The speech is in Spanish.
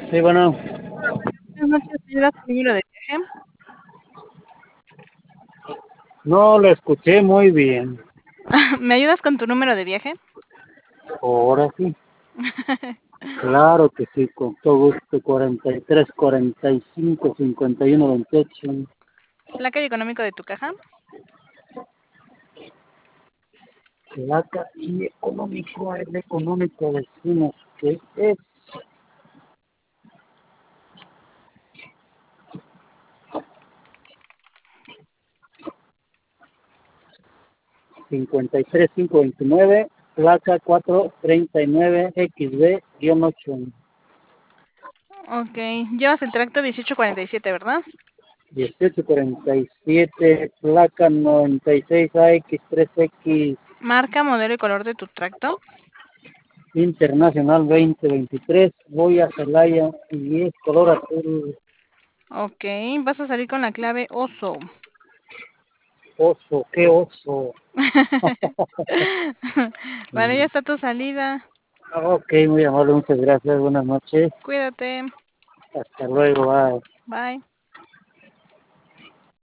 Sí, bueno, Buenas noches, ¿me das tu número de viaje? no lo escuché muy bien. ¿Me ayudas con tu número de viaje? Ahora sí, claro que sí, con todo gusto. 43, 45, 51, 28. ¿Placa y económico de tu caja? Placa y económico, el económico decimos que es 53529, placa 439XB-8. Ok, llevas el tracto 1847, ¿verdad? 1847, placa 96AX3X. Marca, modelo y color de tu tracto. Internacional 2023, voy a Celaya y es color azul. Ok, vas a salir con la clave oso. Oso, qué oso. Vale, ya está tu salida. Ok, muy amable, muchas gracias, buenas noches. Cuídate. Hasta luego, bye. Bye.